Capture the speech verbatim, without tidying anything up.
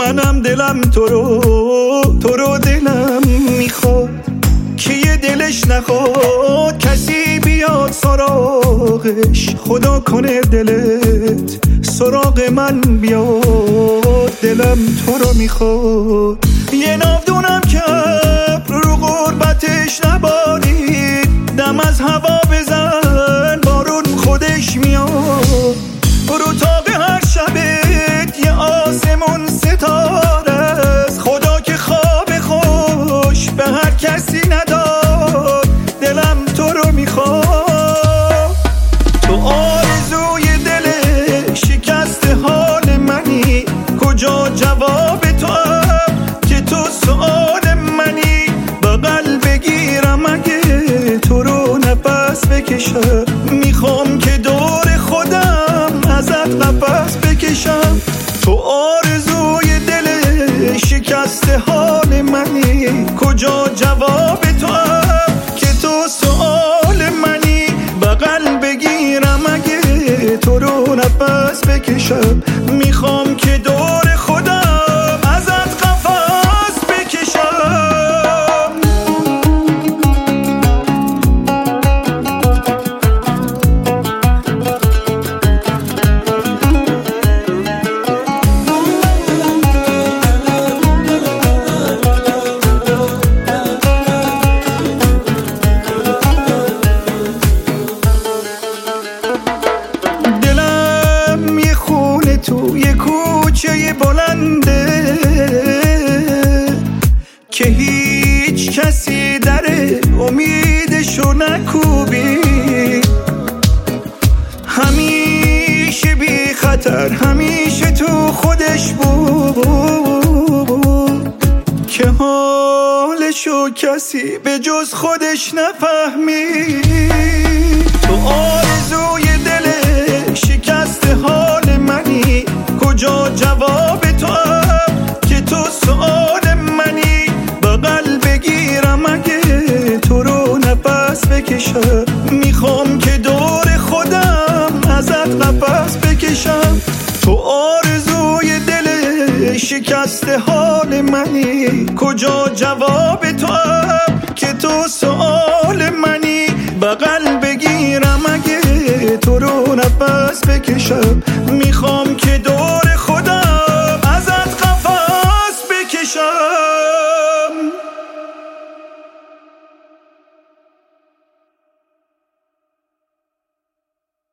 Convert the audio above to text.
منم دلم تو رو تو رو دلم میخواد که یه دلش نخواد کسی بیاد سراغش. خدا کنه دلت سراغ من بیاد، دلم تو رو میخواد. یه ناودونم که رو غربتش نبارید، دم از هوا بزن بارون خودش میاد. رو تاق هر شبت یه آسمون ستاره است، خدا که خواب خوش به هر کسی نداد، دلم تو رو میخواد. تو آرزوی دل شکست حال منی، کجا جواب تو که تو سؤال منی. بغل بگیرم اگه تو رو نفس بکشم، میخوام که دور خودم ازت نفس بکشم. تو آرزوی دل شکست حال منی، کجا جواب تو که تو سؤال منی. بغل بگیرم اگه تو رو نفس بکشم، میخوام که دور خودم ازت قفس بکشم. تو یه کوچه بلنده که هیچ کسی در امیدشو نکوبی، همیشه بی خطر همیشه تو خودش بود که حالشو کسی به جز خودش نفهمید. تو آرزوی دل شکست حال منی، کجا جواب تو که تو سؤال منی. بغل بگیرم اگه تو رو نفس بکشم، میخوام که دور خودم ازت نفس بکشم. تو آرزوی دل شکست حال منی، کجا جواب تو که تو سؤال منی. بغل بگیرم اگه تو رو نفس بکشم، میخوام که دور